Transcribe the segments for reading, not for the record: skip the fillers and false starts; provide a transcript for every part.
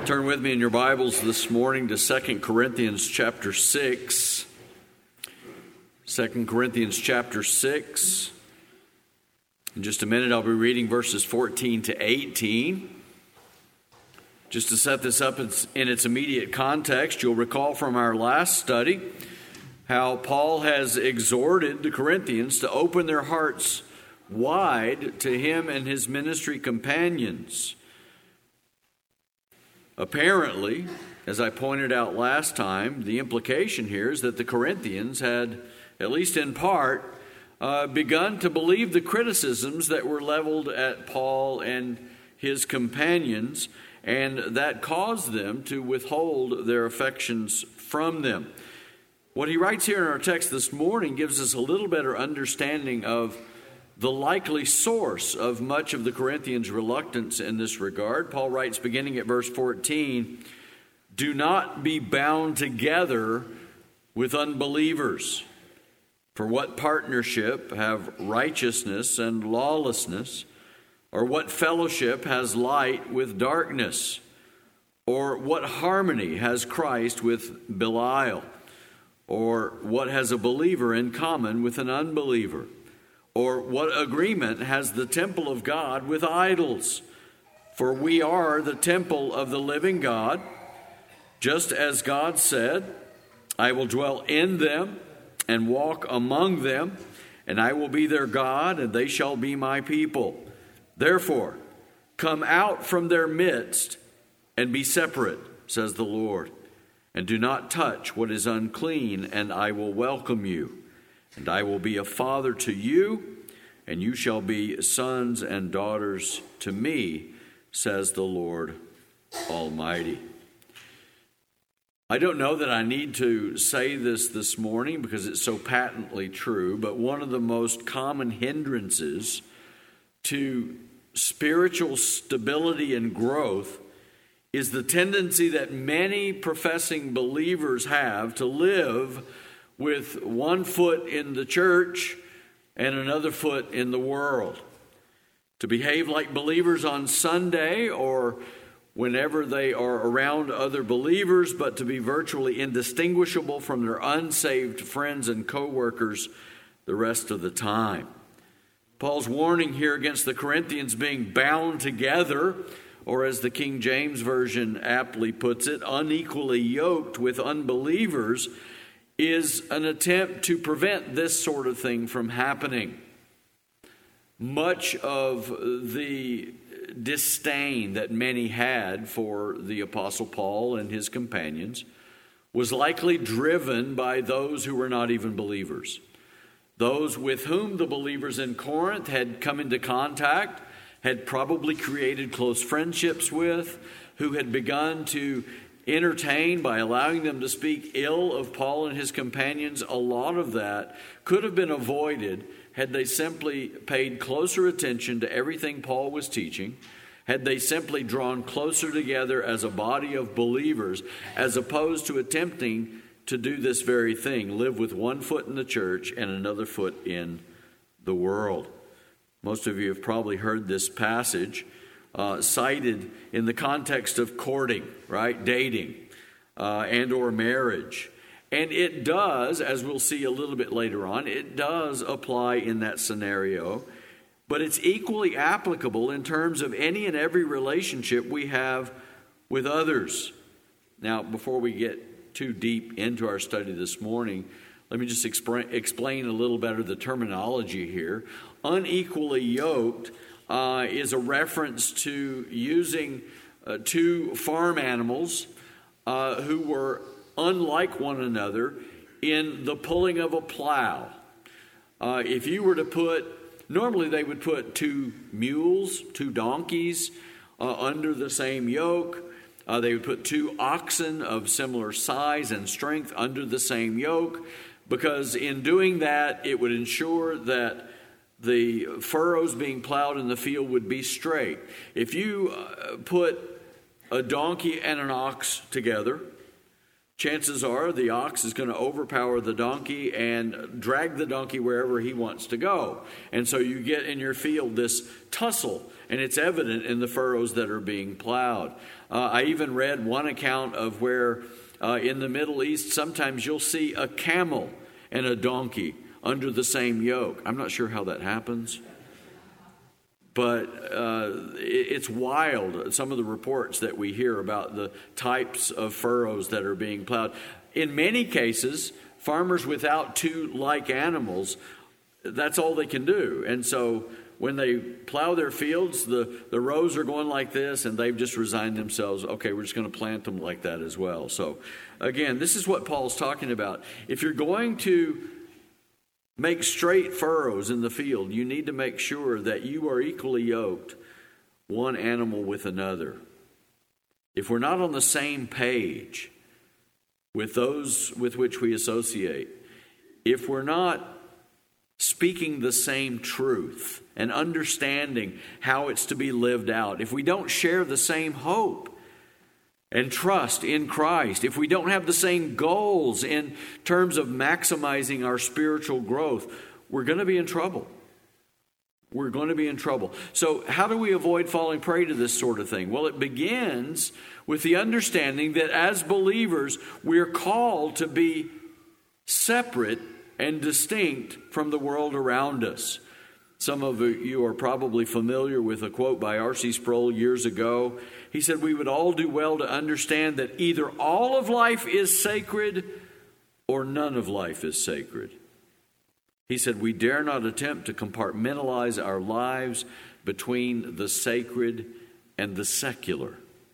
Turn with me in your Bibles this morning to 2 Corinthians chapter 6. 2 Corinthians chapter 6. In just a minute, I'll be reading verses 14 to 18. Just to set this up in its immediate context, you'll recall from our last study how Paul has exhorted the Corinthians to open their hearts wide to him and his ministry companions. Apparently, as I pointed out last time, the implication here is that the Corinthians had, at least in part, begun to believe the criticisms that were leveled at Paul and his companions, and that caused them to withhold their affections from them. What he writes here in our text this morning gives us a little better understanding of the likely source of much of the Corinthians' reluctance in this regard. Paul writes, beginning at verse 14, "Do not be bound together with unbelievers. For what partnership have righteousness and lawlessness? Or what fellowship has light with darkness? Or what harmony has Christ with Belial? Or what has a believer in common with an unbeliever? Or what agreement has the temple of God with idols? For we are the temple of the living God, just as God said, 'I will dwell in them and walk among them, and I will be their God, and they shall be my people.' Therefore, come out from their midst and be separate, says the Lord, and do not touch what is unclean, and I will welcome you. And I will be a father to you, and you shall be sons and daughters to me, says the Lord Almighty." I don't know that I need to say this morning because it's so patently true, but one of the most common hindrances to spiritual stability and growth is the tendency that many professing believers have to live with one foot in the church and another foot in the world. To behave like believers on Sunday or whenever they are around other believers, but to be virtually indistinguishable from their unsaved friends and co-workers the rest of the time. Paul's warning here against the Corinthians being bound together, or as the King James Version aptly puts it, unequally yoked with unbelievers, is an attempt to prevent this sort of thing from happening. Much of the disdain that many had for the Apostle Paul and his companions was likely driven by those who were not even believers. Those with whom the believers in Corinth had come into contact, had probably created close friendships with, who had begun to entertain by allowing them to speak ill of Paul and his companions. A lot of that could have been avoided had they simply paid closer attention to everything Paul was teaching, had they simply drawn closer together as a body of believers, as opposed to attempting to do this very thing, live with one foot in the church and another foot in the world. Most of you have probably heard this passage cited in the context of courting, right? Dating, and or marriage. And it does, as we'll see a little bit later on, it does apply in that scenario, but it's equally applicable in terms of any and every relationship we have with others. Now, before we get too deep into our study this morning, let me just explain a little better the terminology here. Unequally yoked is a reference to using two farm animals who were unlike one another in the pulling of a plow. If you were to normally they would put two mules, two donkeys under the same yoke. They would put two oxen of similar size and strength under the same yoke, because in doing that, it would ensure that the furrows being plowed in the field would be straight. If you put a donkey and an ox together, chances are the ox is going to overpower the donkey and drag the donkey wherever he wants to go. And so you get in your field this tussle, and it's evident in the furrows that are being plowed. I even read one account of where in the Middle East, sometimes you'll see a camel and a donkey under the same yoke. I'm not sure how that happens, but it's wild, some of the reports that we hear about the types of furrows that are being plowed. In many cases, farmers without two like animals, that's all they can do. And so when they plow their fields, the rows are going like this, and they've just resigned themselves. Okay, we're just going to plant them like that as well. So again, this is what Paul's talking about. If you're going to make straight furrows in the field, you need to make sure that you are equally yoked, one animal with another. If we're not on the same page with those with which we associate, if we're not speaking the same truth and understanding how it's to be lived out, if we don't share the same hope and trust in Christ, if we don't have the same goals in terms of maximizing our spiritual growth, we're going to be in trouble. We're going to be in trouble. So how do we avoid falling prey to this sort of thing? Well, it begins with the understanding that as believers, we're called to be separate and distinct from the world around us. Some of you are probably familiar with a quote by R.C. Sproul years ago. He said, "We would all do well to understand that either all of life is sacred or none of life is sacred." He said, "We dare not attempt to compartmentalize our lives between the sacred and the secular."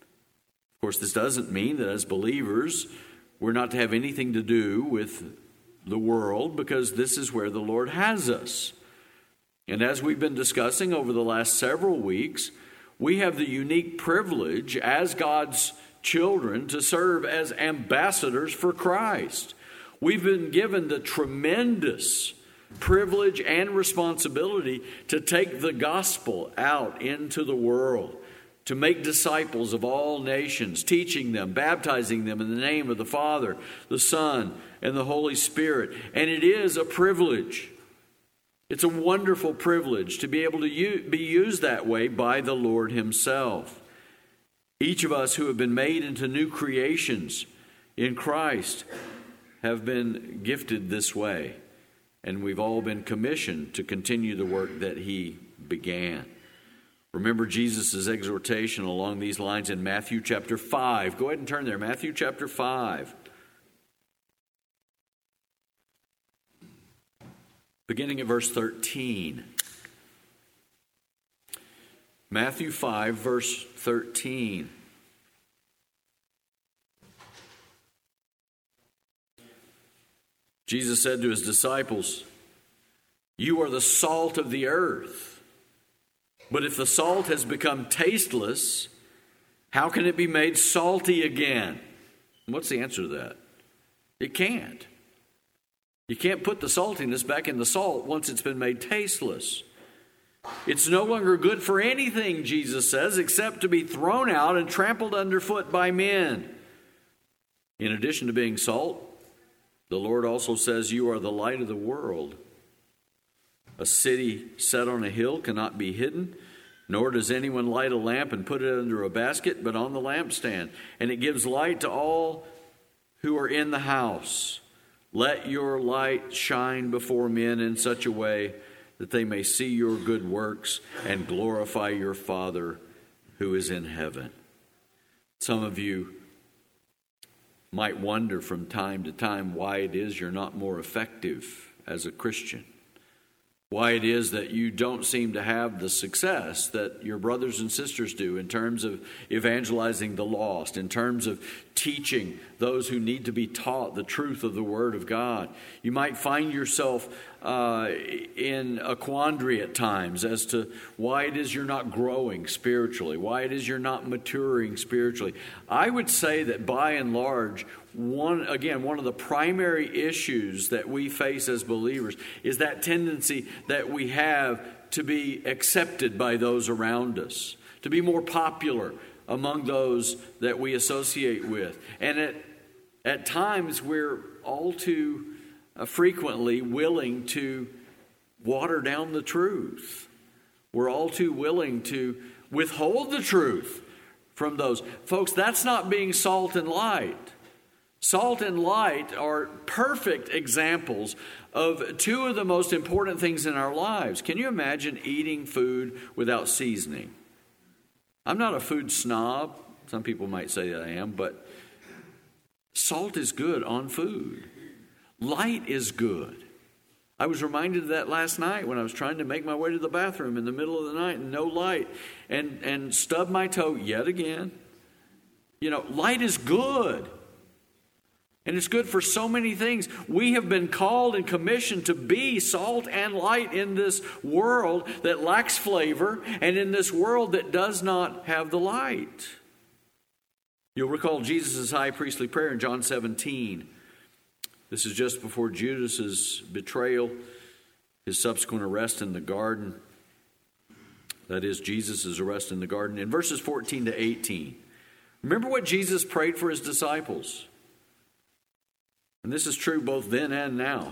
Of course, this doesn't mean that as believers, we're not to have anything to do with the world, because this is where the Lord has us. And as we've been discussing over the last several weeks, we have the unique privilege as God's children to serve as ambassadors for Christ. We've been given the tremendous privilege and responsibility to take the gospel out into the world, to make disciples of all nations, teaching them, baptizing them in the name of the Father, the Son, and the Holy Spirit. And it is a privilege. It's a wonderful privilege to be able to be used that way by the Lord Himself. Each of us who have been made into new creations in Christ have been gifted this way. And we've all been commissioned to continue the work that He began. Remember Jesus' exhortation along these lines in Matthew chapter 5. Go ahead and turn there. Matthew chapter 5. Beginning at verse 13. Matthew 5, verse 13. Jesus said to His disciples, "You are the salt of the earth. But if the salt has become tasteless, how can it be made salty again?" What's the answer to that? It can't. You can't put the saltiness back in the salt once it's been made tasteless. It's no longer good for anything, Jesus says, except to be thrown out and trampled underfoot by men. In addition to being salt, the Lord also says, "You are the light of the world. A city set on a hill cannot be hidden, nor does anyone light a lamp and put it under a basket, but on the lampstand, and it gives light to all who are in the house. Let your light shine before men in such a way that they may see your good works and glorify your Father who is in heaven." Some of you might wonder from time to time why it is you're not more effective as a Christian. Why it is that you don't seem to have the success that your brothers and sisters do in terms of evangelizing the lost, in terms of teaching those who need to be taught the truth of the Word of God. You might find yourself in a quandary at times as to why it is you're not growing spiritually, why it is you're not maturing spiritually. I would say that by and large, one of the primary issues that we face as believers is that tendency that we have to be accepted by those around us, to be more popular among those that we associate with. And At times, we're all too frequently willing to water down the truth. We're all too willing to withhold the truth from those. Folks, that's not being salt and light. Salt and light are perfect examples of two of the most important things in our lives. Can you imagine eating food without seasoning? I'm not a food snob. Some people might say that I am, but salt is good on food. Light is good. I was reminded of that last night when I was trying to make my way to the bathroom in the middle of the night and no light and stubbed my toe yet again. Light is good. And it's good for so many things. We have been called and commissioned to be salt and light in this world that lacks flavor and in this world that does not have the light. You'll recall Jesus' high priestly prayer in John 17. This is just before Judas' betrayal, his subsequent arrest in the garden. That is, Jesus' arrest in the garden. In verses 14 to 18, remember what Jesus prayed for his disciples. And this is true both then and now.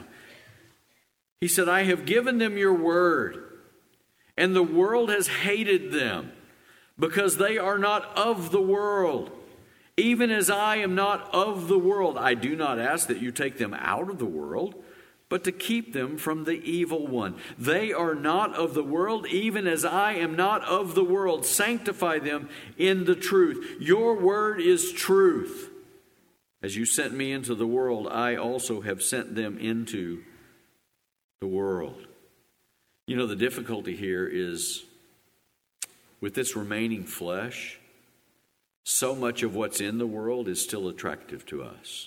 He said, I have given them your word, and the world has hated them, because they are not of the world, even as I am not of the world. I do not ask that you take them out of the world, but to keep them from the evil one. They are not of the world, even as I am not of the world. Sanctify them in the truth. Your word is truth. As you sent me into the world, I also have sent them into the world. The difficulty here is with this remaining flesh, so much of what's in the world is still attractive to us.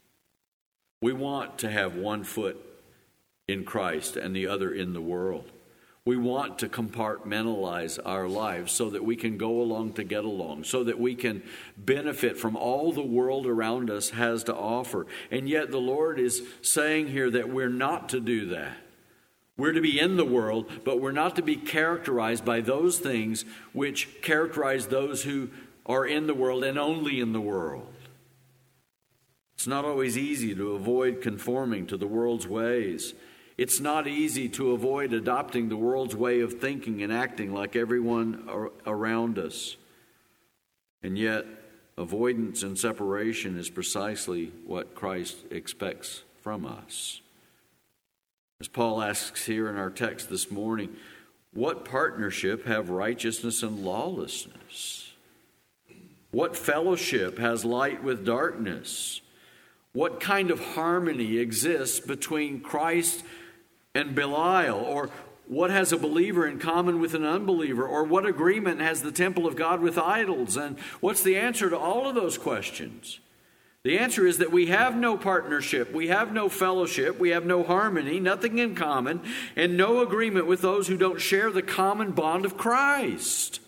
We want to have one foot in Christ and the other in the world. We want to compartmentalize our lives so that we can go along to get along, so that we can benefit from all the world around us has to offer. And yet the Lord is saying here that we're not to do that. We're to be in the world, but we're not to be characterized by those things which characterize those who are in the world and only in the world. It's not always easy to avoid conforming to the world's ways. It's not easy to avoid adopting the world's way of thinking and acting like everyone around us. And yet, avoidance and separation is precisely what Christ expects from us. As Paul asks here in our text this morning, what partnership have righteousness and lawlessness? What fellowship has light with darkness? What kind of harmony exists between Christ and Belial? Or what has a believer in common with an unbeliever? Or what agreement has the temple of God with idols? And what's the answer to all of those questions? The answer is that we have no partnership, we have no fellowship, we have no harmony, nothing in common, and no agreement with those who don't share the common bond of Christ.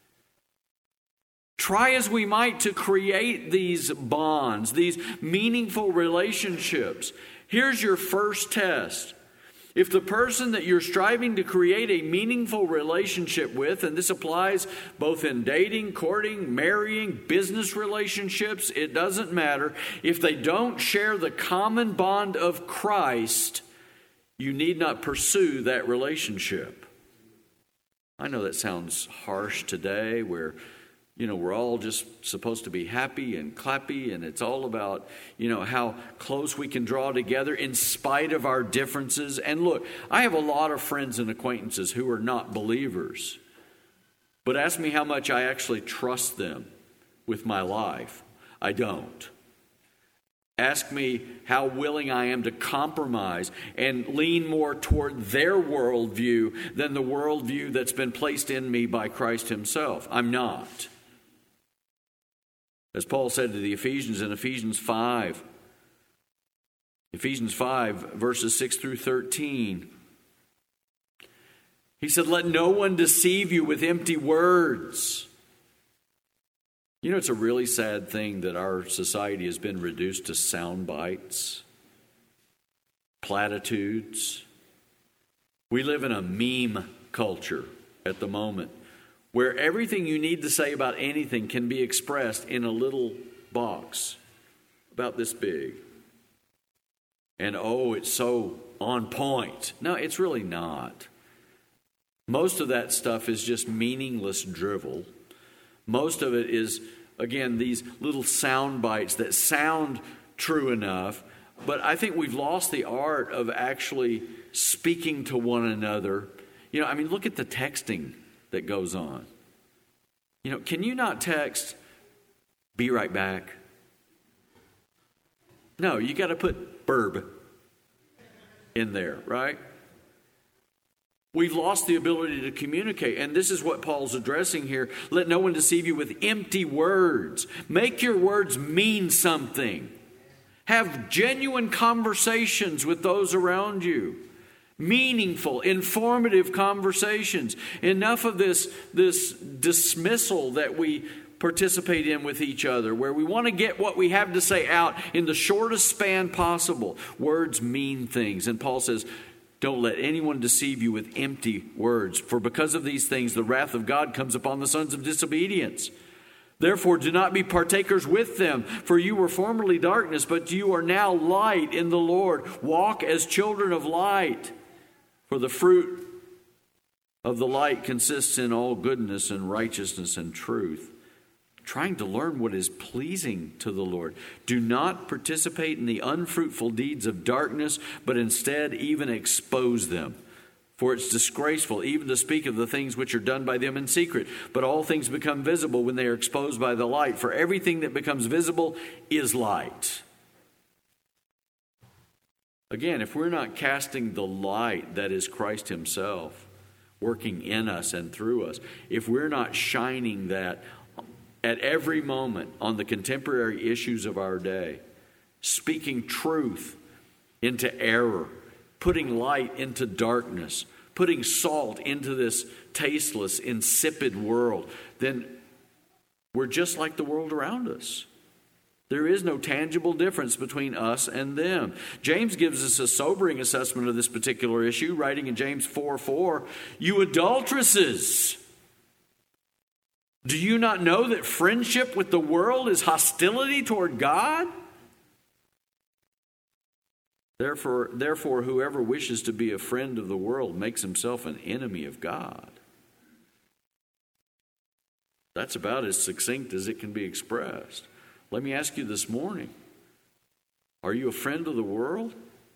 Try as we might to create these bonds, these meaningful relationships. Here's your first test. If the person that you're striving to create a meaningful relationship with, and this applies both in dating, courting, marrying, business relationships, it doesn't matter. If they don't share the common bond of Christ, you need not pursue that relationship. I know that sounds harsh today, where we're all just supposed to be happy and clappy, and it's all about, how close we can draw together in spite of our differences. And look, I have a lot of friends and acquaintances who are not believers. But ask me how much I actually trust them with my life. I don't. Ask me how willing I am to compromise and lean more toward their worldview than the worldview that's been placed in me by Christ himself. I'm not. As Paul said to the Ephesians in Ephesians 5, verses 6 through 13, he said, let no one deceive you with empty words. It's a really sad thing that our society has been reduced to sound bites, platitudes. We live in a meme culture at the moment, where everything you need to say about anything can be expressed in a little box. about this big. And oh, it's so on point. No, it's really not. Most of that stuff is just meaningless drivel. Most of it is, again, these little sound bites that sound true enough, but I think we've lost the art of actually speaking to one another. Look at the texting that goes on. Can you not text, "Be right back"? No, you got to put "burb" in there, right? We've lost the ability to communicate, and this is what Paul's addressing here. Let no one deceive you with empty words. Make your words mean something. Have genuine conversations with those around you. Meaningful, informative conversations. Enough of this dismissal that we participate in with each other, where we want to get what we have to say out in the shortest span possible. Words mean things. And Paul says, don't let anyone deceive you with empty words, for because of these things the wrath of God comes upon the sons of disobedience. Therefore, do not be partakers with them, for you were formerly darkness, but you are now light in the Lord. Walk as children of light, for the fruit of the light consists in all goodness and righteousness and truth, trying to learn what is pleasing to the Lord. Do not participate in the unfruitful deeds of darkness, but instead even expose them. For it's disgraceful even to speak of the things which are done by them in secret. But all things become visible when they are exposed by the light. For everything that becomes visible is light. Again, if we're not casting the light that is Christ himself, working in us and through us, if we're not shining that at every moment on the contemporary issues of our day, speaking truth into error, putting light into darkness, putting salt into this tasteless, insipid world, then we're just like the world around us. There is no tangible difference between us and them. James gives us a sobering assessment of this particular issue, writing in James 4:4, "You adulteresses, do you not know that friendship with the world is hostility toward God? Therefore, whoever wishes to be a friend of the world makes himself an enemy of God." That's about as succinct as it can be expressed. Let me ask you this morning, are you a friend of the world?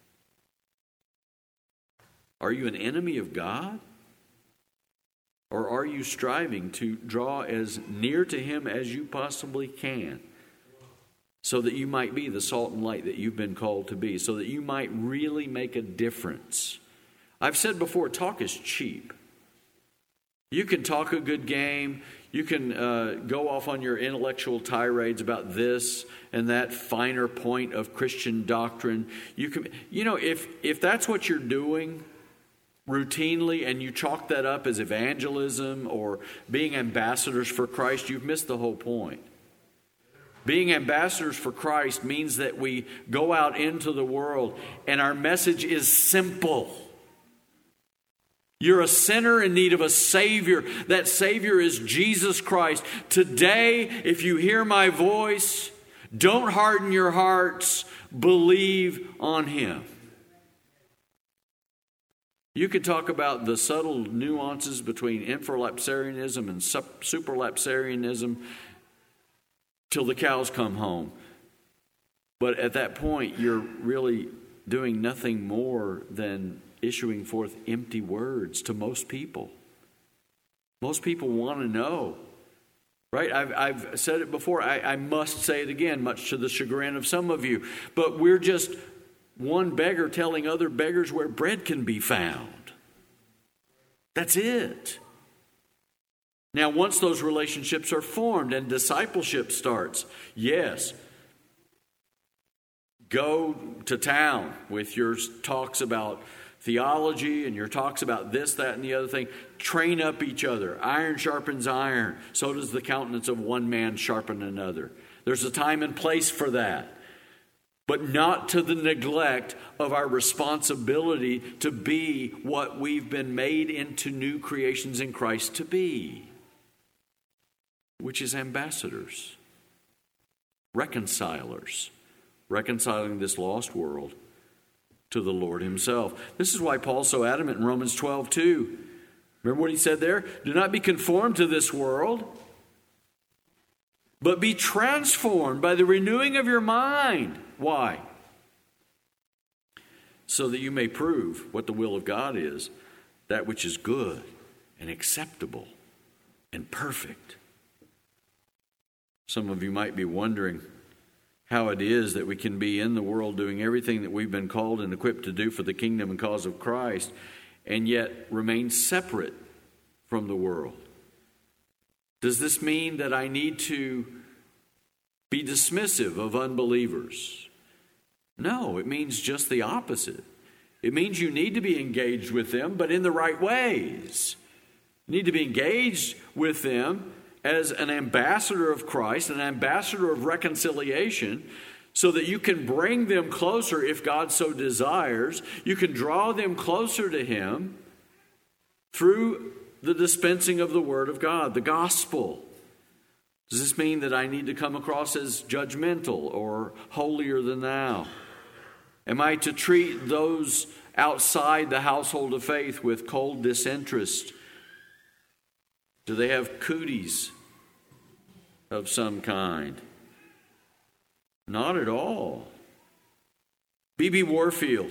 Are you an enemy of God? Or are you striving to draw as near to him as you possibly can, so that you might be the salt and light that you've been called to be, so that you might really make a difference? I've said before, talk is cheap. You can talk a good game. You can go off on your intellectual tirades about this and that finer point of Christian doctrine. You can, if that's what you're doing routinely and you chalk that up as evangelism or being ambassadors for Christ, you've missed the whole point. Being ambassadors for Christ means that we go out into the world and our message is simple. You're a sinner in need of a Savior. That Savior is Jesus Christ. Today, if you hear my voice, don't harden your hearts. Believe on him. You could talk about the subtle nuances between infralapsarianism and supralapsarianism till the cows come home. But at that point, you're really doing nothing more than issuing forth empty words to most people. Most people want to know, right? I've said it before. I must say it again, much to the chagrin of some of you. But we're just one beggar telling other beggars where bread can be found. That's it. Now, once those relationships are formed and discipleship starts, yes, go to town with your talks about theology and your talks about this, that, and the other thing. Train up each other. Iron sharpens iron. So does the countenance of one man sharpen another. There's a time and place for that. But not to the neglect of our responsibility to be what we've been made into new creations in Christ to be, which is ambassadors, reconcilers, reconciling this lost world to the Lord himself. This is why Paul's so adamant in Romans 12:2. Remember what he said there? Do not be conformed to this world, but be transformed by the renewing of your mind. Why? So that you may prove what the will of God is, that which is good and acceptable and perfect. Some of you might be wondering how it is that we can be in the world doing everything that we've been called and equipped to do for the kingdom and cause of Christ, and yet remain separate from the world. Does this mean that I need to be dismissive of unbelievers? No, it means just the opposite. It means you need to be engaged with them, but in the right ways. You need to be engaged with them as an ambassador of Christ, an ambassador of reconciliation, so that you can bring them closer if God so desires. You can draw them closer to him through the dispensing of the word of God, the gospel. Does this mean that I need to come across as judgmental or holier than thou? Am I to treat those outside the household of faith with cold disinterest? Do they have cooties of some kind? Not at all. B.B. Warfield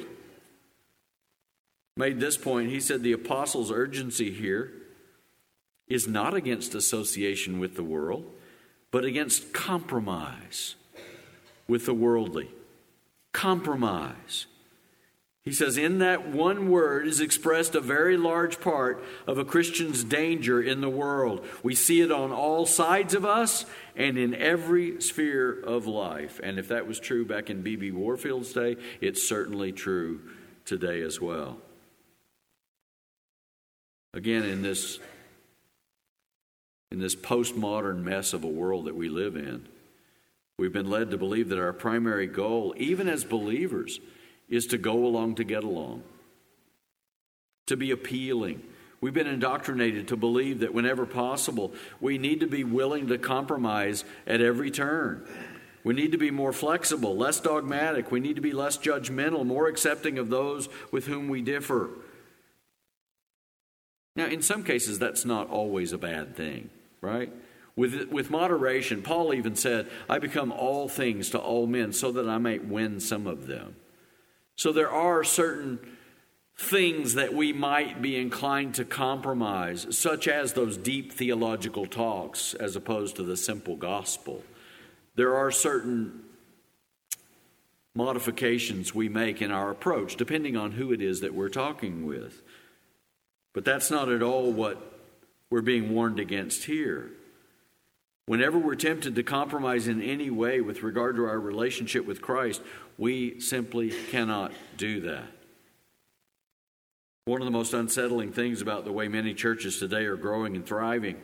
made this point. He said the apostles' urgency here is not against association with the world, but against compromise with the worldly. Compromise. He says, in that one word is expressed a very large part of a Christian's danger in the world. We see it on all sides of us and in every sphere of life. And if that was true back in B.B. Warfield's day, it's certainly true today as well. Again, in this postmodern mess of a world that we live in, we've been led to believe that our primary goal, even as believers, is to go along to get along, to be appealing. We've been indoctrinated to believe that whenever possible, we need to be willing to compromise at every turn. We need to be more flexible, less dogmatic. We need to be less judgmental, more accepting of those with whom we differ. Now, in some cases, that's not always a bad thing, right? With moderation, Paul even said, I become all things to all men so that I might win some of them. So there are certain things that we might be inclined to compromise, such as those deep theological talks as opposed to the simple gospel. There are certain modifications we make in our approach, depending on who it is that we're talking with. But that's not at all what we're being warned against here. Whenever we're tempted to compromise in any way with regard to our relationship with Christ, we simply cannot do that. One of the most unsettling things about the way many churches today are growing and thriving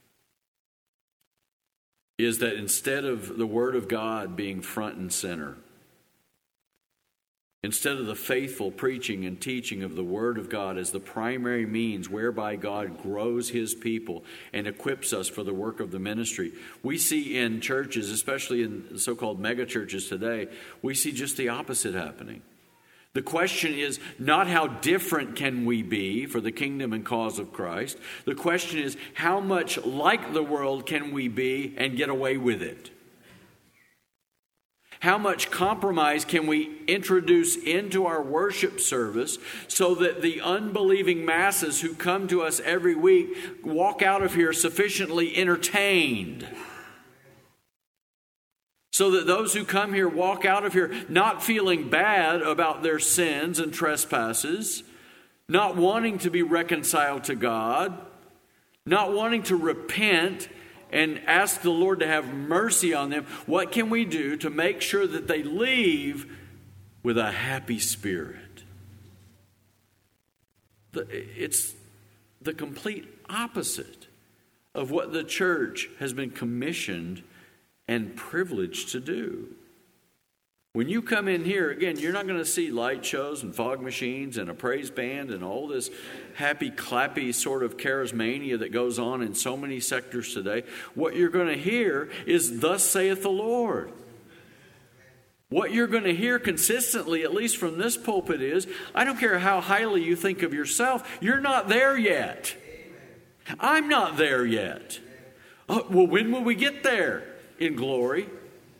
is that instead of the Word of God being front and center, instead of the faithful preaching and teaching of the Word of God as the primary means whereby God grows His people and equips us for the work of the ministry, we see in churches, especially in so-called megachurches today, we see just the opposite happening. The question is not how different can we be for the kingdom and cause of Christ. The question is how much like the world can we be and get away with it? How much compromise can we introduce into our worship service so that the unbelieving masses who come to us every week walk out of here sufficiently entertained? So that those who come here walk out of here not feeling bad about their sins and trespasses, not wanting to be reconciled to God, not wanting to repent and ask the Lord to have mercy on them. What can we do to make sure that they leave with a happy spirit? It's the complete opposite of what the church has been commissioned and privileged to do. When you come in here, again, you're not going to see light shows and fog machines and a praise band and all this happy, clappy sort of charismania that goes on in so many sectors today. What you're going to hear is, thus saith the Lord. What you're going to hear consistently, at least from this pulpit, is, I don't care how highly you think of yourself, you're not there yet. I'm not there yet. Oh, well, when will we get there? In glory.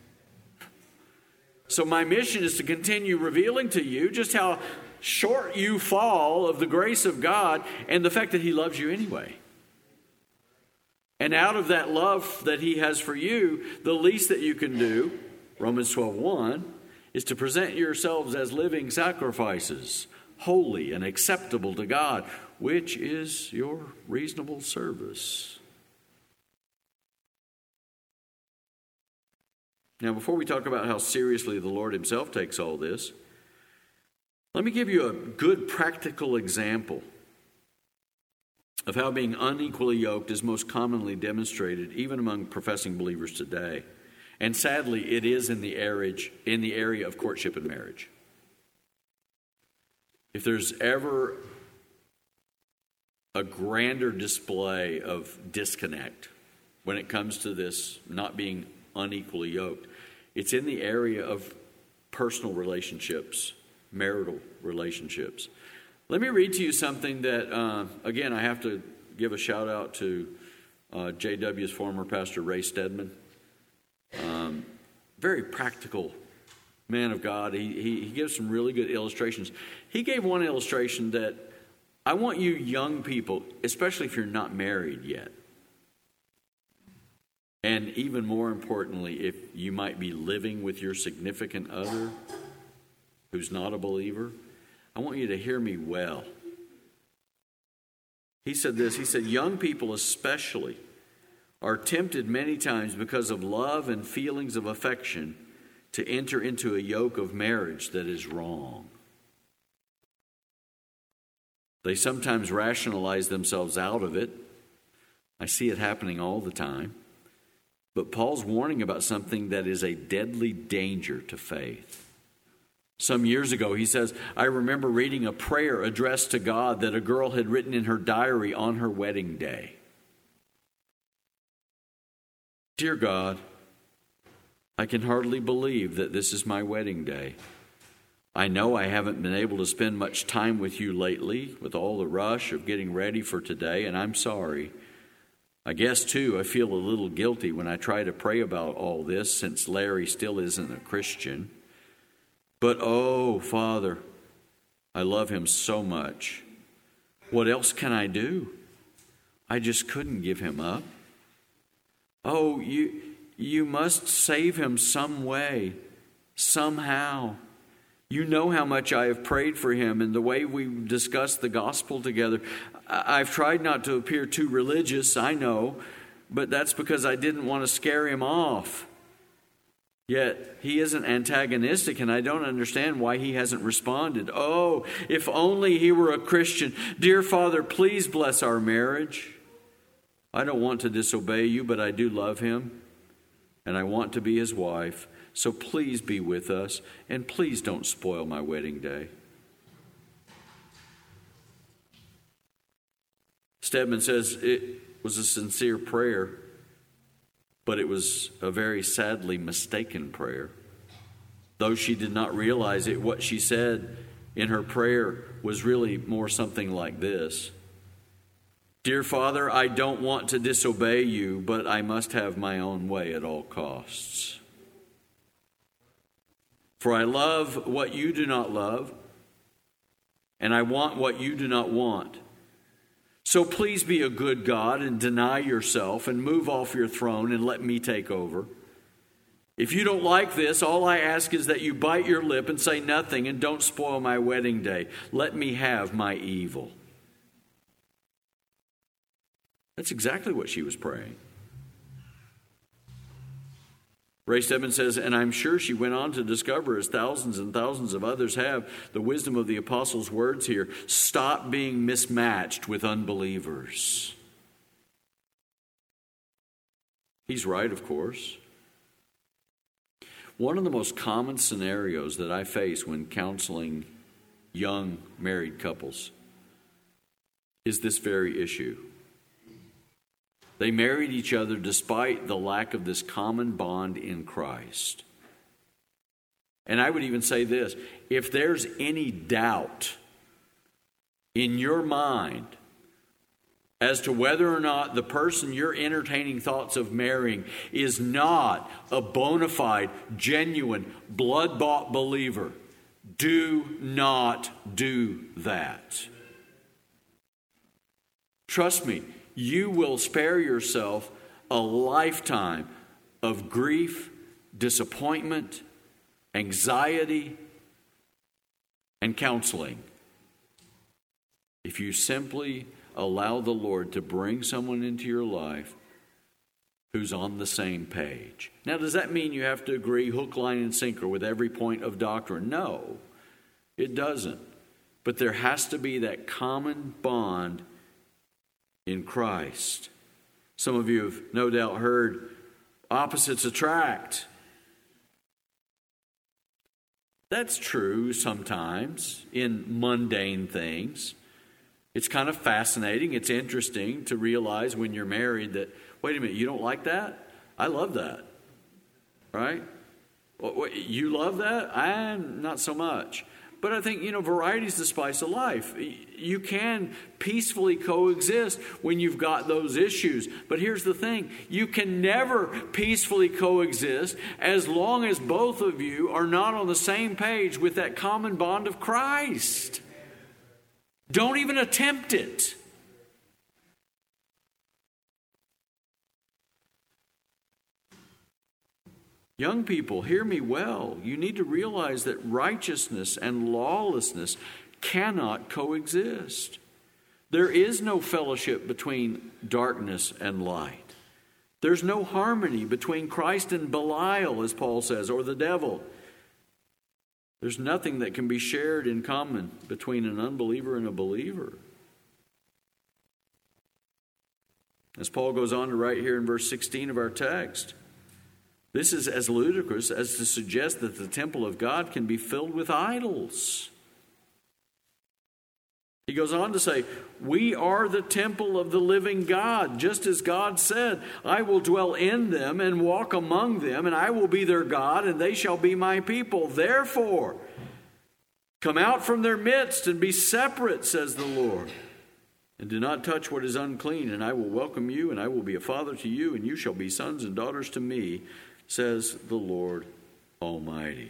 So my mission is to continue revealing to you just how short you fall of the grace of God and the fact that He loves you anyway. And out of that love that He has for you, the least that you can do, Romans 12:1, is to present yourselves as living sacrifices, holy and acceptable to God, which is your reasonable service. Now, before we talk about how seriously the Lord Himself takes all this, let me give you a good practical example of how being unequally yoked is most commonly demonstrated even among professing believers today. And sadly, it is in the area of courtship and marriage. If there's ever a grander display of disconnect when it comes to this not being unequally yoked, it's in the area of personal relationships, marital relationships. Let me read to you something that, again, I have to give a shout out to JW's former pastor, Ray Stedman. Very practical man of God. He gives some really good illustrations. He gave one illustration that I want you young people, especially if you're not married yet, and even more importantly, if you might be living with your significant other who's not a believer, I want you to hear me well. He said this, he said, young people especially are tempted many times because of love and feelings of affection to enter into a yoke of marriage that is wrong. They sometimes rationalize themselves out of it. I see it happening all the time. But Paul's warning about something that is a deadly danger to faith. Some years ago, he says, I remember reading a prayer addressed to God that a girl had written in her diary on her wedding day. Dear God, I can hardly believe that this is my wedding day. I know I haven't been able to spend much time with you lately with all the rush of getting ready for today, and I'm sorry. I guess, too, I feel a little guilty when I try to pray about all this since Larry still isn't a Christian. But, oh, Father, I love him so much. What else can I do? I just couldn't give him up. Oh, you must save him some way, somehow. You know how much I have prayed for him and the way we discussed the gospel together. I've tried not to appear too religious, I know, but that's because I didn't want to scare him off. Yet he isn't antagonistic, and I don't understand why he hasn't responded. Oh, if only he were a Christian. Dear Father, please bless our marriage. I don't want to disobey you, but I do love him, and I want to be his wife. So please be with us, and please don't spoil my wedding day. Stedman says it was a sincere prayer, but it was a very sadly mistaken prayer. Though she did not realize it, what she said in her prayer was really more something like this. Dear Father, I don't want to disobey you, but I must have my own way at all costs. For I love what you do not love, and I want what you do not want. So please be a good God and deny yourself and move off your throne and let me take over. If you don't like this, all I ask is that you bite your lip and say nothing and don't spoil my wedding day. Let me have my evil. That's exactly what she was praying. Ray Stedman says, and I'm sure she went on to discover, as thousands and thousands of others have, the wisdom of the apostles' words here. Stop being mismatched with unbelievers. He's right, of course. One of the most common scenarios that I face when counseling young married couples is this very issue. They married each other despite the lack of this common bond in Christ. And I would even say this, if there's any doubt in your mind as to whether or not the person you're entertaining thoughts of marrying is not a bona fide, genuine, blood-bought believer, do not do that. Trust me, you will spare yourself a lifetime of grief, disappointment, anxiety, and counseling if you simply allow the Lord to bring someone into your life who's on the same page. Now, does that mean you have to agree hook, line, and sinker with every point of doctrine? No, it doesn't. But there has to be that common bond in Christ. Some of you have no doubt heard opposites attract. That's true sometimes in mundane things. It's kind of fascinating. It's interesting to realize when you're married that, wait a minute, you don't like that? I love that. Right? You love that? I'm not so much. But I think, variety is the spice of life. You can peacefully coexist when you've got those issues. But here's the thing. You can never peacefully coexist as long as both of you are not on the same page with that common bond of Christ. Don't even attempt it. Young people, hear me well. You need to realize that righteousness and lawlessness cannot coexist. There is no fellowship between darkness and light. There's no harmony between Christ and Belial, as Paul says, or the devil. There's nothing that can be shared in common between an unbeliever and a believer. As Paul goes on to write here in verse 16 of our text, this is as ludicrous as to suggest that the temple of God can be filled with idols. He goes on to say, we are the temple of the living God, just as God said, I will dwell in them and walk among them, and I will be their God, and they shall be my people. Therefore, come out from their midst and be separate, says the Lord, and do not touch what is unclean, and I will welcome you, and I will be a father to you, and you shall be sons and daughters to me, says the Lord Almighty.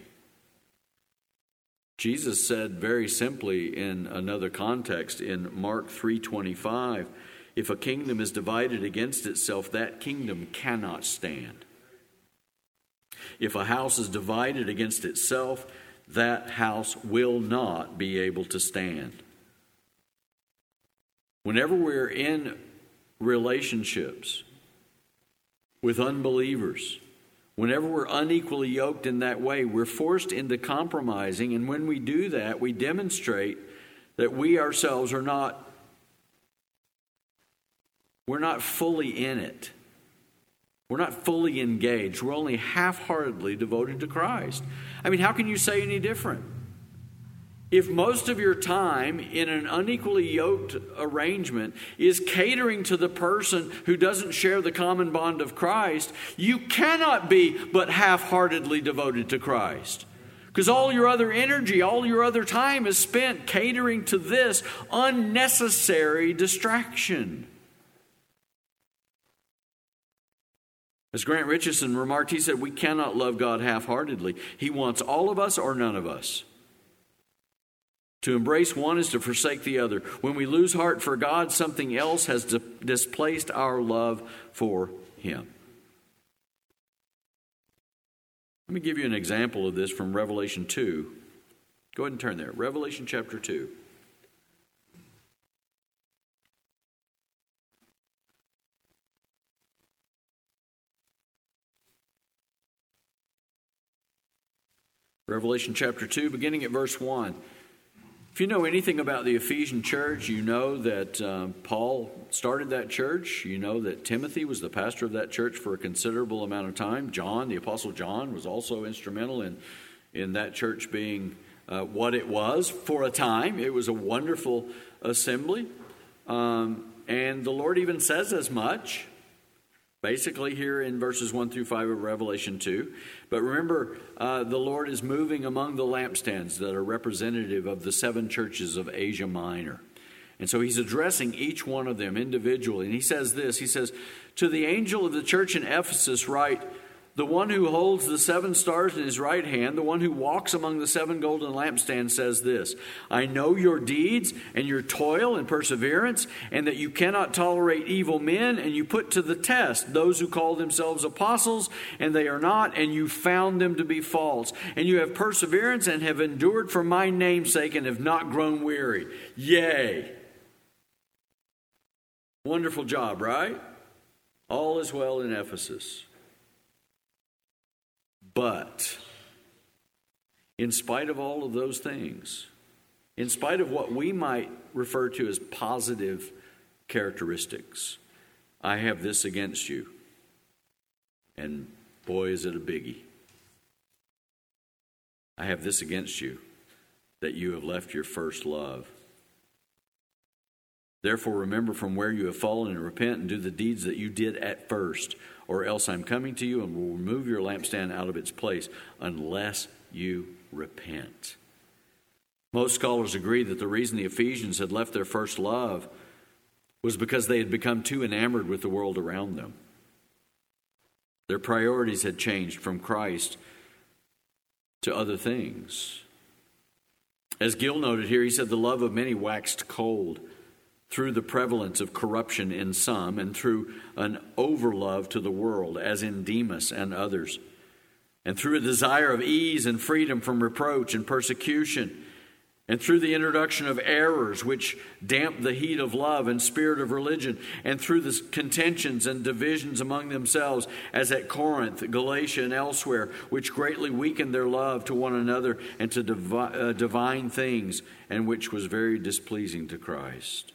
Jesus said very simply in another context in Mark 3:25, if a kingdom is divided against itself, that kingdom cannot stand. If a house is divided against itself, that house will not be able to stand. Whenever we're in relationships with unbelievers, whenever we're unequally yoked in that way, we're forced into compromising. And when we do that, we demonstrate that we ourselves we're not fully in it. We're not fully engaged. We're only half-heartedly devoted to Christ. I mean, how can you say any different? If most of your time in an unequally yoked arrangement is catering to the person who doesn't share the common bond of Christ, you cannot be but half-heartedly devoted to Christ. Because all your other energy, all your other time is spent catering to this unnecessary distraction. As Grant Richardson remarked, he said, we cannot love God half-heartedly. He wants all of us or none of us. To embrace one is to forsake the other. When we lose heart for God, something else has displaced our love for Him. Let me give you an example of this from Revelation 2. Go ahead and turn there. Revelation chapter 2. Revelation chapter 2, beginning at verse 1. If you know anything about the Ephesian church, you know that Paul started that church. You know that Timothy was the pastor of that church for a considerable amount of time. John, the Apostle John, was also instrumental in that church being what it was for a time. It was a wonderful assembly. And the Lord even says as much basically here in verses 1 through 5 of Revelation 2. But remember, the Lord is moving among the lampstands that are representative of the 7 churches of Asia Minor. And so he's addressing each one of them individually. And he says this, he says, "To the angel of the church in Ephesus write, the one who holds the 7 stars in his right hand, the one who walks among the 7 golden lampstands says this, I know your deeds and your toil and perseverance, and that you cannot tolerate evil men, and you put to the test those who call themselves apostles, and they are not, and you found them to be false. And you have perseverance and have endured for my name's sake and have not grown weary." Yay! Wonderful job, right? All is well in Ephesus. But in spite of all of those things, in spite of what we might refer to as positive characteristics, I have this against you. And boy, is it a biggie. I have this against you, that you have left your first love. Therefore, remember from where you have fallen and repent and do the deeds that you did at first, or else I'm coming to you and will remove your lampstand out of its place unless you repent. Most scholars agree that the reason the Ephesians had left their first love was because they had become too enamored with the world around them. Their priorities had changed from Christ to other things. As Gill noted here, he said the love of many waxed cold through the prevalence of corruption in some, and through an overlove to the world, as in Demas and others, and through a desire of ease and freedom from reproach and persecution, and through the introduction of errors which damp the heat of love and spirit of religion, and through the contentions and divisions among themselves, as at Corinth, Galatia, and elsewhere, which greatly weakened their love to one another and to divine things, and which was very displeasing to Christ.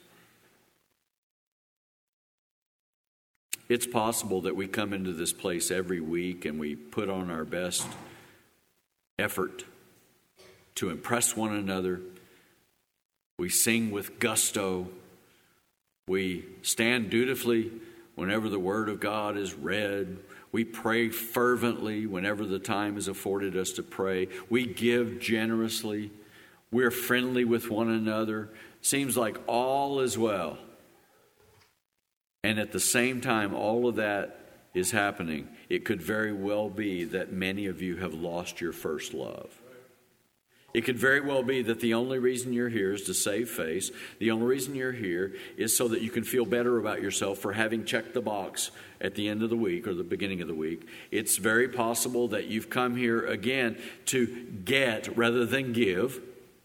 It's possible that we come into this place every week and we put on our best effort to impress one another. We sing with gusto. We stand dutifully whenever the Word of God is read. We pray fervently whenever the time is afforded us to pray. We give generously. We're friendly with one another. Seems like all is well. And at the same time, all of that is happening. It could very well be that many of you have lost your first love. It could very well be that the only reason you're here is to save face. The only reason you're here is so that you can feel better about yourself for having checked the box at the end of the week or the beginning of the week. It's very possible that you've come here again to get rather than give.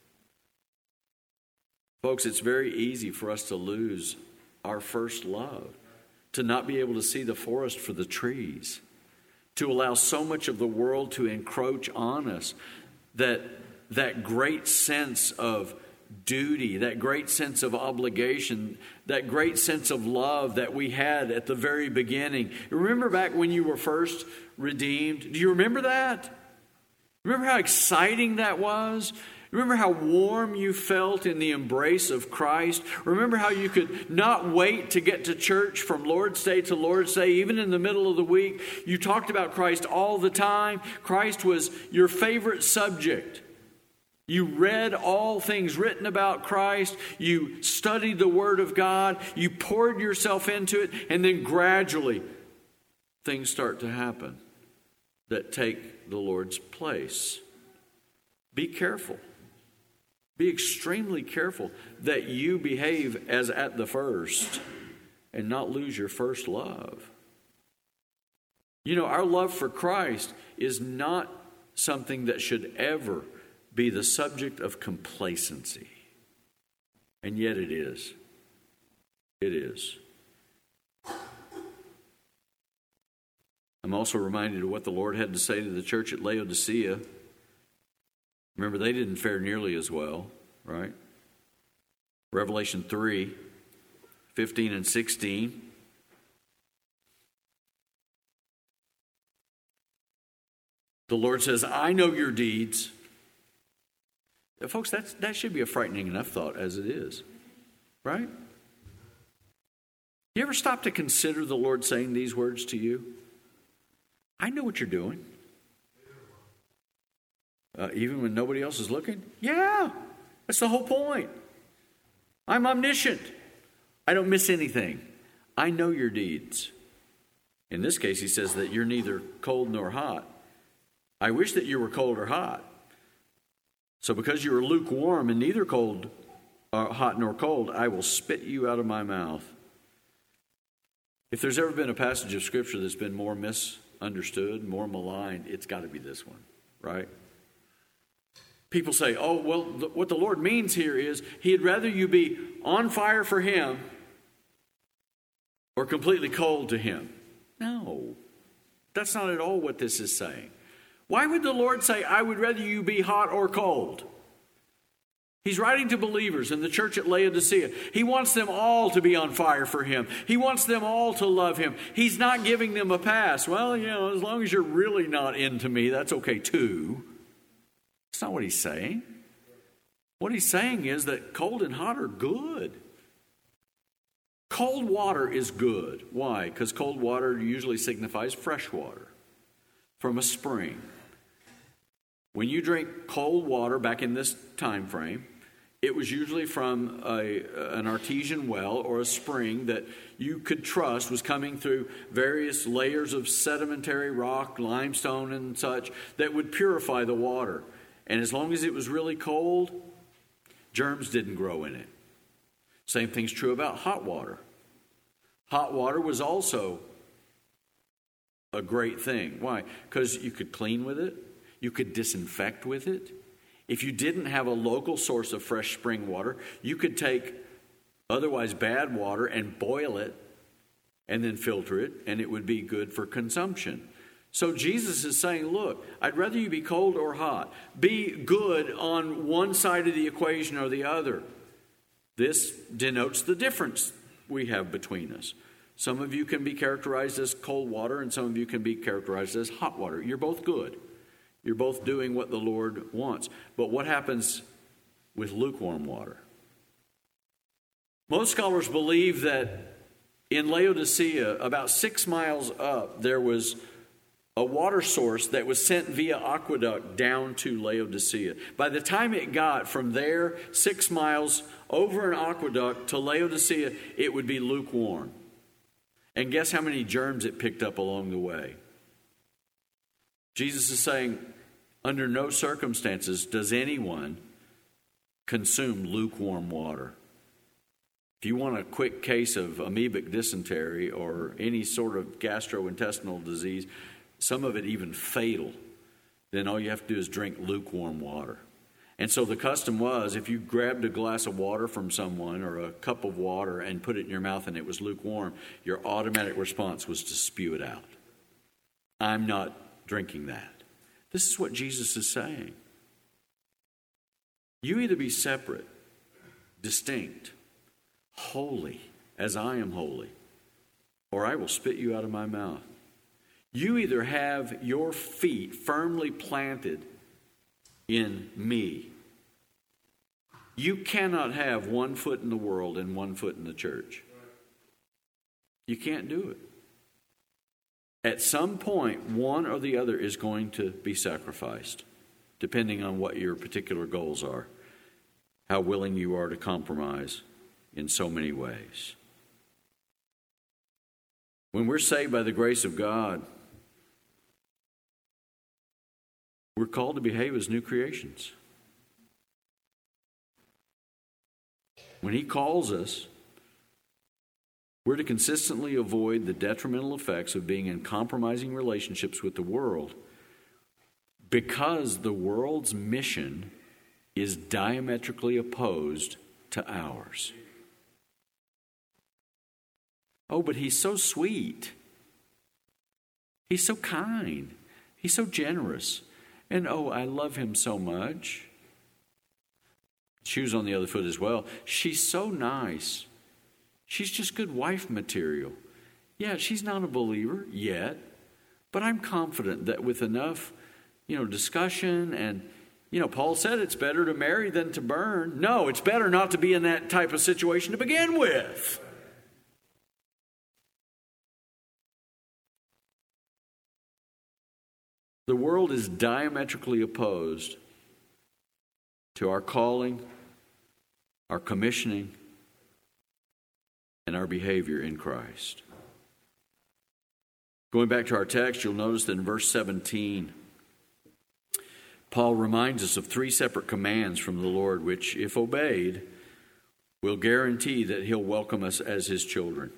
Folks, it's very easy for us to lose our first love, to not be able to see the forest for the trees, to allow so much of the world to encroach on us, that great sense of duty, that great sense of obligation, that great sense of love that we had at the very beginning. Remember back when you were first redeemed? Do you remember that? Remember how exciting that was? Remember how warm you felt in the embrace of Christ? Remember how you could not wait to get to church from Lord's Day to Lord's Day, even in the middle of the week. You talked about Christ all the time. Christ was your favorite subject. You read all things written about Christ. You studied the Word of God. You poured yourself into it. And then gradually, things start to happen that take the Lord's place. Be careful. Be extremely careful that you behave as at the first and not lose your first love. You know, our love for Christ is not something that should ever be the subject of complacency. And yet it is. It is. I'm also reminded of what the Lord had to say to the church at Laodicea. Remember, they didn't fare nearly as well, right? Revelation 3, 15 and 16. The Lord says, I know your deeds. Folks, that should be a frightening enough thought as it is, right? You ever stop to consider the Lord saying these words to you? I know what you're doing. Even when nobody else is looking? Yeah, that's the whole point. I'm omniscient. I don't miss anything. I know your deeds. In this case, he says that you're neither cold nor hot. I wish that you were cold or hot. So because you are lukewarm and neither cold, hot nor cold, I will spit you out of my mouth. If there's ever been a passage of Scripture that's been more misunderstood, more maligned, it's got to be this one, right? People say, oh, well, what the Lord means here is He'd rather you be on fire for Him or completely cold to Him. No, that's not at all what this is saying. Why would the Lord say, I would rather you be hot or cold? He's writing to believers in the church at Laodicea. He wants them all to be on fire for Him. He wants them all to love Him. He's not giving them a pass. Well, as long as you're really not into me, that's okay too. That's not what He's saying. What He's saying is that cold and hot are good. Cold water is good. Why? Because cold water usually signifies fresh water from a spring. When you drink cold water back in this time frame, it was usually from an artesian well or a spring that you could trust was coming through various layers of sedimentary rock, limestone and such, that would purify the water. And as long as it was really cold, germs didn't grow in it. Same thing's true about hot water. Hot water was also a great thing. Why? Because you could clean with it. You could disinfect with it. If you didn't have a local source of fresh spring water, you could take otherwise bad water and boil it and then filter it, and it would be good for consumption. So Jesus is saying, look, I'd rather you be cold or hot. Be good on one side of the equation or the other. This denotes the difference we have between us. Some of you can be characterized as cold water, and some of you can be characterized as hot water. You're both good. You're both doing what the Lord wants. But what happens with lukewarm water? Most scholars believe that in Laodicea, about 6 miles up, there was a water source that was sent via aqueduct down to Laodicea. By the time it got from there 6 miles over an aqueduct to Laodicea, it would be lukewarm. And guess how many germs it picked up along the way? Jesus is saying, under no circumstances does anyone consume lukewarm water. If you want a quick case of amoebic dysentery or any sort of gastrointestinal disease, some of it even fatal, then all you have to do is drink lukewarm water. And so the custom was, if you grabbed a glass of water from someone or a cup of water and put it in your mouth and it was lukewarm, your automatic response was to spew it out. I'm not drinking that. This is what Jesus is saying. You either be separate, distinct, holy, as I am holy, or I will spit you out of my mouth. You either have your feet firmly planted in me. You cannot have 1 foot in the world and 1 foot in the church. You can't do it. At some point, one or the other is going to be sacrificed, depending on what your particular goals are, how willing you are to compromise in so many ways. When we're saved by the grace of God, we're called to behave as new creations. When He calls us, we're to consistently avoid the detrimental effects of being in compromising relationships with the world, because the world's mission is diametrically opposed to ours. Oh, but He's so sweet. He's so kind. He's so generous. And oh, I love Him so much. Shoes on the other foot as well. She's so nice. She's just good wife material. Yeah, she's not a believer yet, but I'm confident that with enough, discussion and, Paul said it's better to marry than to burn. No, it's better not to be in that type of situation to begin with. The world is diametrically opposed to our calling, our commissioning, and our behavior in Christ. Going back to our text, you'll notice that in verse 17, Paul reminds us of 3 separate commands from the Lord, which, if obeyed, will guarantee that he'll welcome us as his children.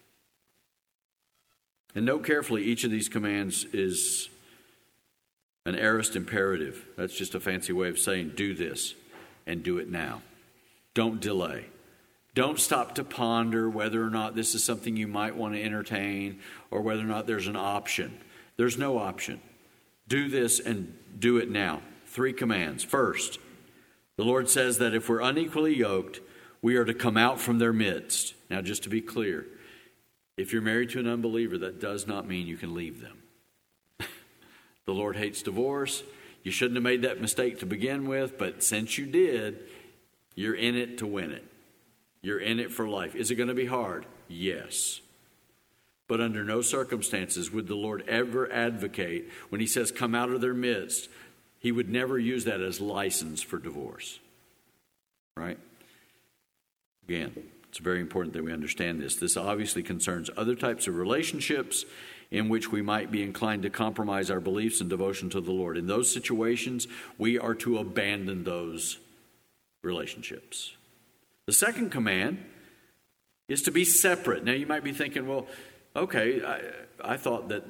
And note carefully, each of these commands is an aorist imperative. That's just a fancy way of saying do this and do it now. Don't delay. Don't stop to ponder whether or not this is something you might want to entertain or whether or not there's an option. There's no option. Do this and do it now. 3 commands. First, the Lord says that if we're unequally yoked, we are to come out from their midst. Now, just to be clear, if you're married to an unbeliever, that does not mean you can leave them. The Lord hates divorce. You shouldn't have made that mistake to begin with, but since you did, you're in it to win it. You're in it for life. Is it going to be hard? Yes. But under no circumstances would the Lord ever advocate, when he says come out of their midst, he would never use that as license for divorce. Right? Again, it's very important that we understand this. This obviously concerns other types of relationships in which we might be inclined to compromise our beliefs and devotion to the Lord. In those situations, we are to abandon those relationships. The second command is to be separate. Now, you might be thinking, well, okay, I thought that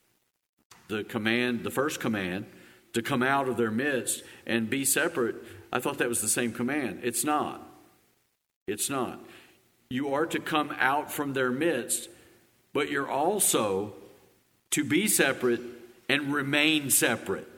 the first command, to come out of their midst and be separate, I thought that was the same command. It's not. It's not. You are to come out from their midst, but you're also to be separate and remain separate.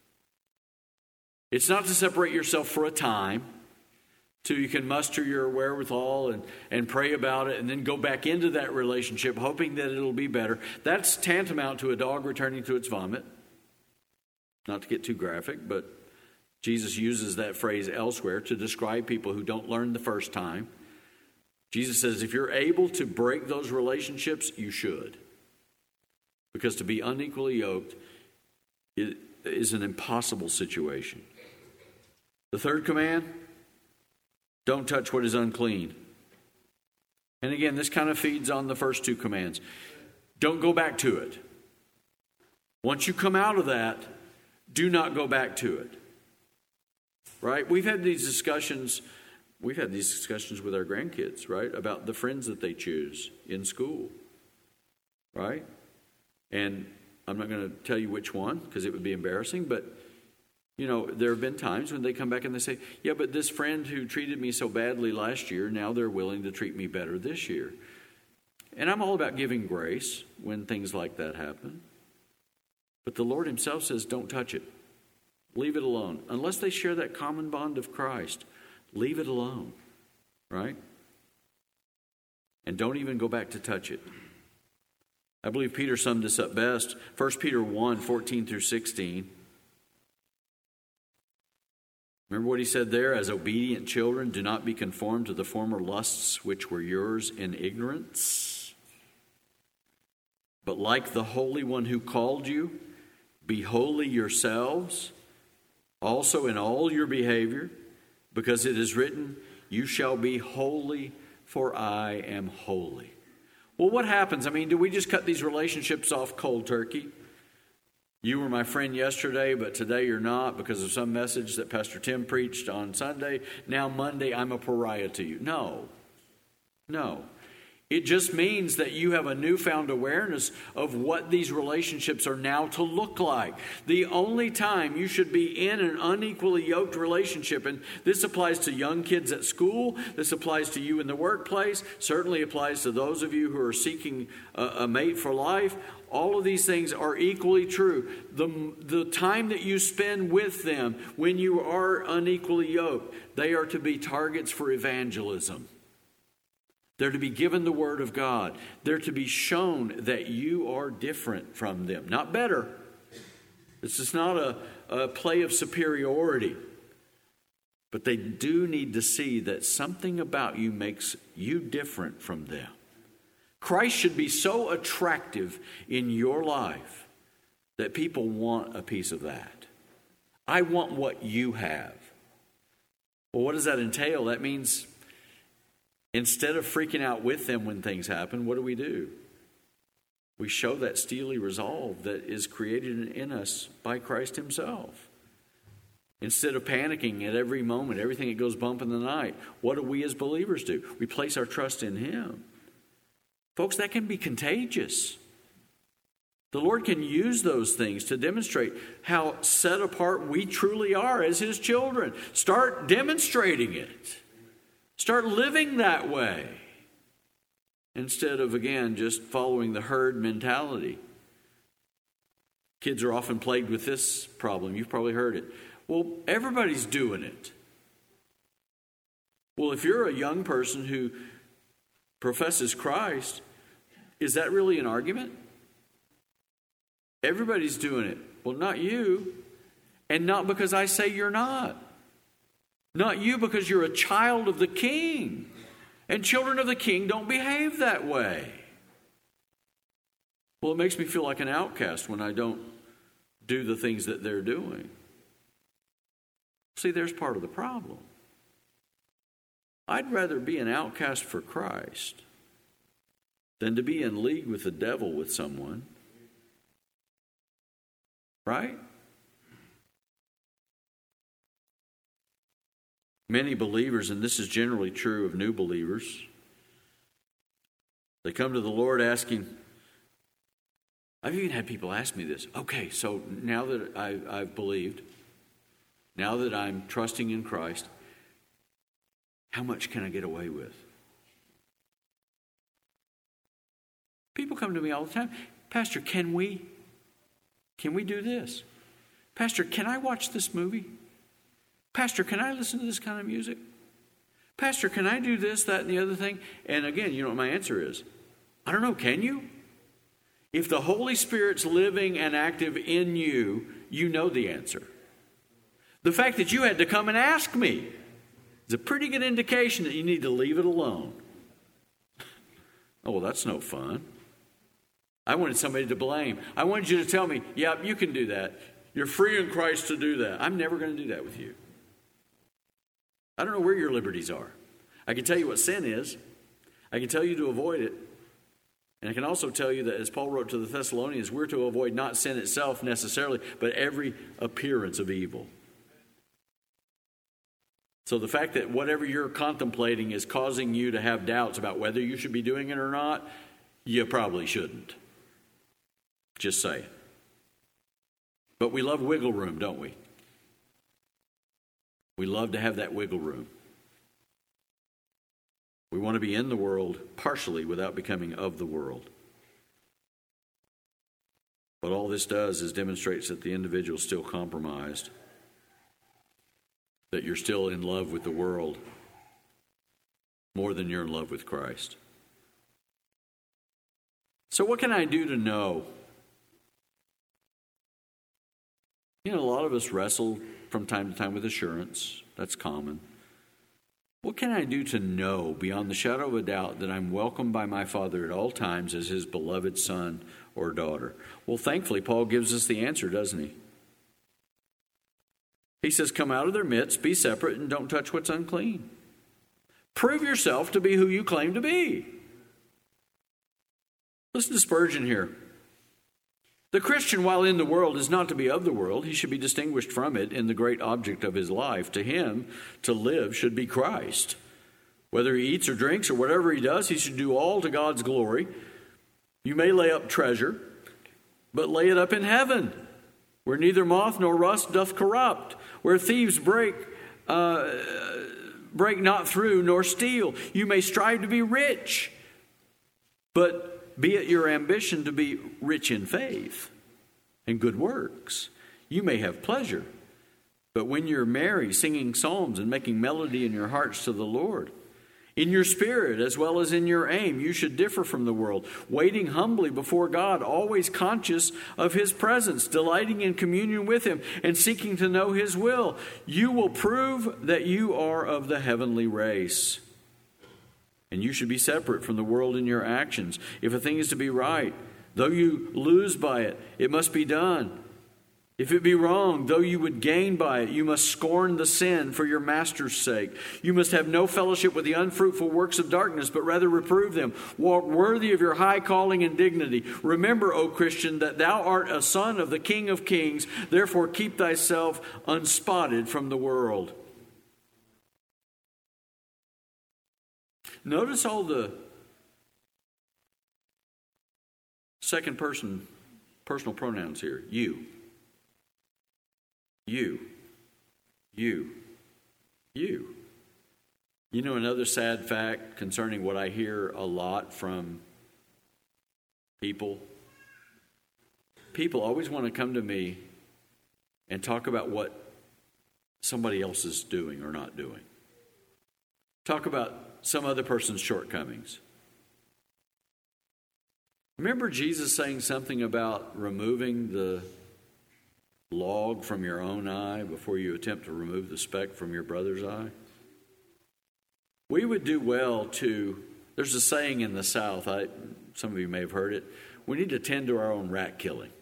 It's not to separate yourself for a time, till you can muster your wherewithal and pray about it and then go back into that relationship hoping that it'll be better. That's tantamount to a dog returning to its vomit. Not to get too graphic, but Jesus uses that phrase elsewhere to describe people who don't learn the first time. Jesus says if you're able to break those relationships, you should. Because to be unequally yoked is an impossible situation. The third command, don't touch what is unclean. And again, this kind of feeds on the first 2 commands. Don't go back to it. Once you come out of that, do not go back to it. Right? We've had these discussions with our grandkids, right? About the friends that they choose in school. Right? And I'm not going to tell you which one because it would be embarrassing, but you know, there have been times when they come back and they say, yeah, but this friend who treated me so badly last year, now they're willing to treat me better this year. And I'm all about giving grace when things like that happen. But the Lord himself says, don't touch it. Leave it alone. Unless they share that common bond of Christ, leave it alone. Right? And don't even go back to touch it. I believe Peter summed this up best. 1 Peter 1, 14 through 16. Remember what he said there? As obedient children, do not be conformed to the former lusts which were yours in ignorance. But like the Holy One who called you, be holy yourselves, also in all your behavior, because it is written, you shall be holy, for I am holy. Well, what happens? I mean, do we just cut these relationships off cold turkey? You were my friend yesterday, but today you're not because of some message that Pastor Tim preached on Sunday. Now Monday, I'm a pariah to you. No. It just means that you have a newfound awareness of what these relationships are now to look like. The only time you should be in an unequally yoked relationship, and this applies to young kids at school, this applies to you in the workplace, certainly applies to those of you who are seeking a mate for life. All of these things are equally true. The time that you spend with them when you are unequally yoked, they are to be targets for evangelism. They're to be given the Word of God. They're to be shown that you are different from them. Not better. This is not a play of superiority. But they do need to see that something about you makes you different from them. Christ should be so attractive in your life that people want a piece of that. I want what you have. Well, what does that entail? That means instead of freaking out with them when things happen, what do? We show that steely resolve that is created in us by Christ himself. Instead of panicking at every moment, everything that goes bump in the night, what do we as believers do? We place our trust in him. Folks, that can be contagious. The Lord can use those things to demonstrate how set apart we truly are as his children. Start demonstrating it. Start living that way. Instead of, again, just following the herd mentality. Kids are often plagued with this problem. You've probably heard it. Well, everybody's doing it. Well, if you're a young person who professes Christ, is that really an argument? Everybody's doing it. Well, not you. And not because I say you're not. Not you because you're a child of the King. And children of the King don't behave that way. Well, it makes me feel like an outcast when I don't do the things that they're doing. See, there's part of the problem. I'd rather be an outcast for Christ than to be in league with the devil with someone. Right? Many believers, and this is generally true of new believers, they come to the Lord asking, I've even had people ask me this, okay, so now that I've believed, now that I'm trusting in Christ, how much can I get away with? People come to me all the time, Pastor, can we do this? Pastor, can I watch this movie? Pastor, can I listen to this kind of music? Pastor, can I do this, that, and the other thing? And again, you know what my answer is? I don't know, can you? If the Holy Spirit's living and active in you, you know the answer. The fact that you had to come and ask me is a pretty good indication that you need to leave it alone. Oh, well, that's no fun. I wanted somebody to blame. I wanted you to tell me, yeah, you can do that. You're free in Christ to do that. I'm never going to do that with you. I don't know where your liberties are. I can tell you what sin is. I can tell you to avoid it. And I can also tell you that, as Paul wrote to the Thessalonians, we're to avoid not sin itself necessarily, but every appearance of evil. So the fact that whatever you're contemplating is causing you to have doubts about whether you should be doing it or not, you probably shouldn't. Just say it. But we love wiggle room, don't we? We love to have that wiggle room. We want to be in the world partially without becoming of the world. But all this does is demonstrates that the individual is still compromised, that you're still in love with the world more than you're in love with Christ. So what can I do to know? You know, a lot of us wrestle from time to time with assurance. That's common. What can I do to know beyond the shadow of a doubt that I'm welcomed by my Father at all times as his beloved son or daughter? Well, thankfully, Paul gives us the answer, doesn't he? He says, come out of their midst, be separate, and don't touch what's unclean. Prove yourself to be who you claim to be. Listen to Spurgeon here. The Christian, while in the world, is not to be of the world. He should be distinguished from it in the great object of his life. To him, to live should be Christ. Whether he eats or drinks or whatever he does, he should do all to God's glory. You may lay up treasure, but lay it up in heaven, where neither moth nor rust doth corrupt, where thieves break not through nor steal. You may strive to be rich, but be it your ambition to be rich in faith and good works. You may have pleasure, but when you're merry, singing psalms and making melody in your hearts to the Lord, in your spirit as well as in your aim, you should differ from the world, waiting humbly before God, always conscious of his presence, delighting in communion with him, and seeking to know his will. You will prove that you are of the heavenly race. And you should be separate from the world in your actions. If a thing is to be right, Though you lose by it, it must be done. If it be wrong, though you would gain by it, you must scorn the sin for your master's sake. You must have no fellowship with the unfruitful works of darkness, but rather reprove them. Walk worthy of your high calling and dignity. Remember, O Christian, that thou art a son of the King of Kings. Therefore keep thyself unspotted from the world. Notice all the second person personal pronouns here. You. You. You. You. You know another sad fact concerning what I hear a lot from people? People always want to come to me and talk about what somebody else is doing or not doing. Talk about some other person's shortcomings. Remember Jesus saying something about removing the log from your own eye before you attempt to remove the speck from your brother's eye? We would do well to, there's a saying in the South, some of you may have heard it, we need to tend to our own rat killing.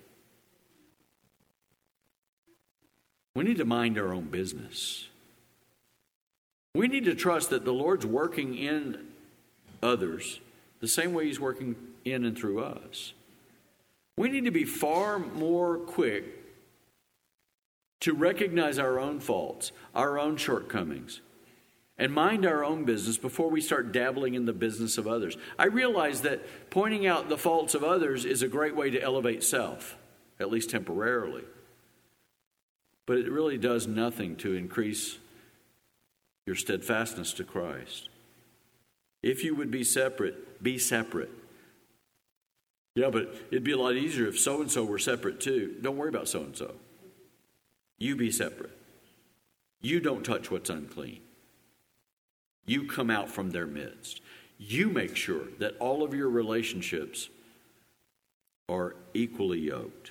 We need to mind our own business. We need to trust that the Lord's working in others the same way He's working in and through us. We need to be far more quick to recognize our own faults, our own shortcomings, and mind our own business before we start dabbling in the business of others. I realize that pointing out the faults of others is a great way to elevate self, at least temporarily. But it really does nothing to increase your steadfastness to Christ. If you would be separate, be separate. Yeah, but it'd be a lot easier if so-and-so were separate too. Don't worry about so-and-so. You be separate. You don't touch what's unclean. You come out from their midst. You make sure that all of your relationships are equally yoked.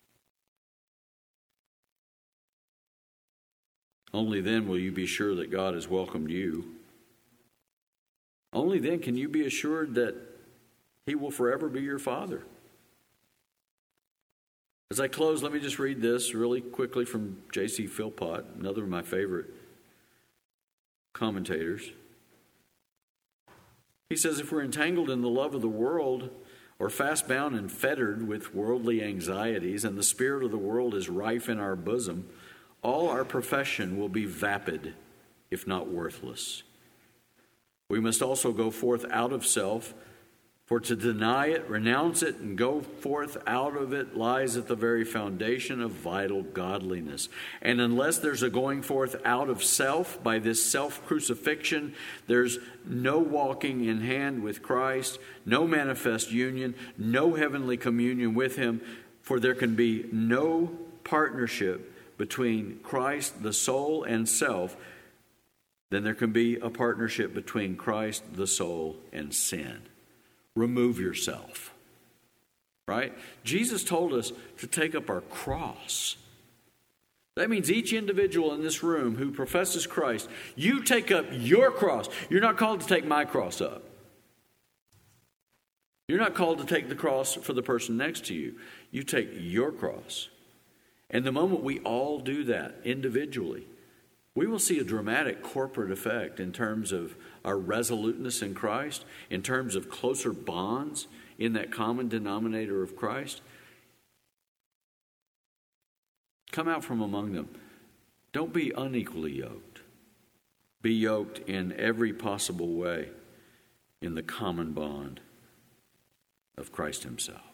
Only then will you be sure that God has welcomed you. Only then can you be assured that He will forever be your Father. As I close, let me just read this really quickly from J.C. Philpott, another of my favorite commentators. He says, if we're entangled in the love of the world, or fast bound and fettered with worldly anxieties, and the spirit of the world is rife in our bosom, all our profession will be vapid, if not worthless. We must also go forth out of self, for to deny it, renounce it, and go forth out of it lies at the very foundation of vital godliness. And unless there's a going forth out of self by this self-crucifixion, there's no walking in hand with Christ, no manifest union, no heavenly communion with Him, for there can be no partnership between Christ, the soul, and self. Then there can be a partnership between Christ, the soul, and sin. Remove yourself. Right? Jesus told us to take up our cross. That means each individual in this room who professes Christ, you take up your cross. You're not called to take my cross up. You're not called to take the cross for the person next to you. You take your cross. And the moment we all do that individually, we will see a dramatic corporate effect in terms of our resoluteness in Christ, in terms of closer bonds in that common denominator of Christ. Come out from among them. Don't be unequally yoked. Be yoked in every possible way in the common bond of Christ Himself.